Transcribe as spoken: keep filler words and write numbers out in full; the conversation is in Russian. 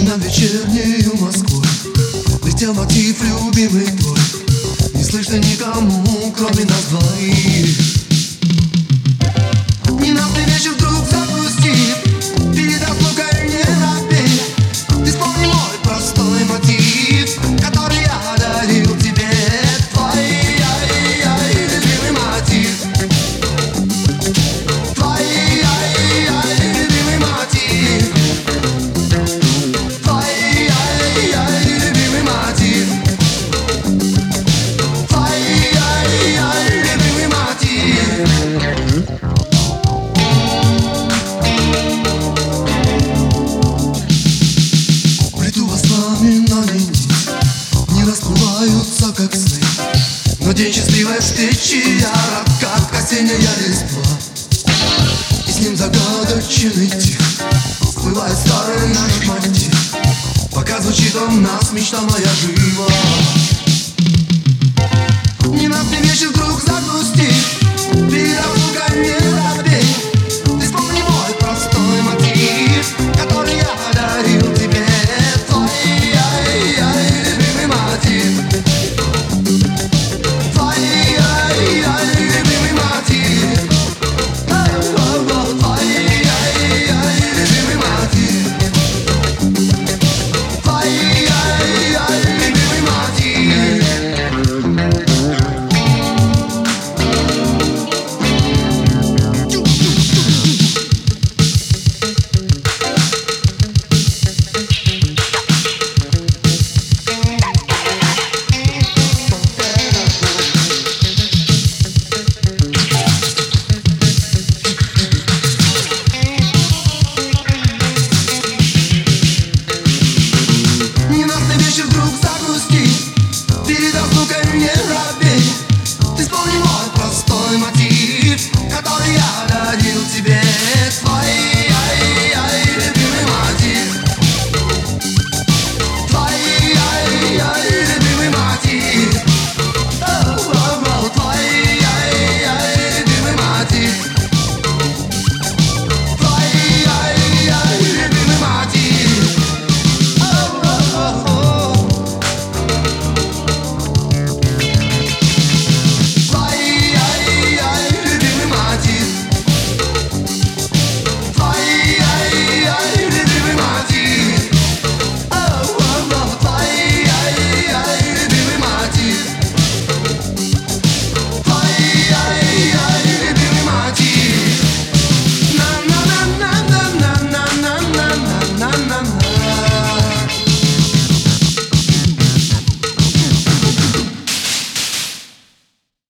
над вечернею Москвой летел мотив любимый твой. Не слышно никому, кроме нас двоих. Ненастный вечер вдруг запустив, передаст лукой не напей. Ты вспомни мой простой мотив, который я дарил тебе. Твой любимый мотив, твой любимый мотив, твой любимый мотив, твой любимый мотив. Приду воспоминания, не расплываются, как сны, но день счастливой встречи ярок, как осенняя листва. И с ним загадочный тих всплывает старый наш мотив. Пока звучит он нас, мечта моя жива.